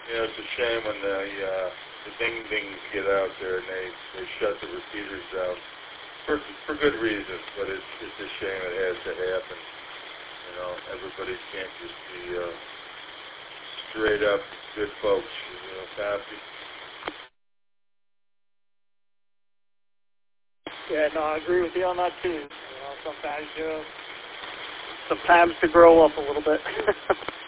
Yeah, it's a shame when the ding-dings get out there and they shut the repeaters out. For good reasons, but it's a shame it has to happen. You know, everybody can't just be straight up good folks. You know, copy. Yeah, no, I agree with you on that too. You know, sometimes to grow up a little bit.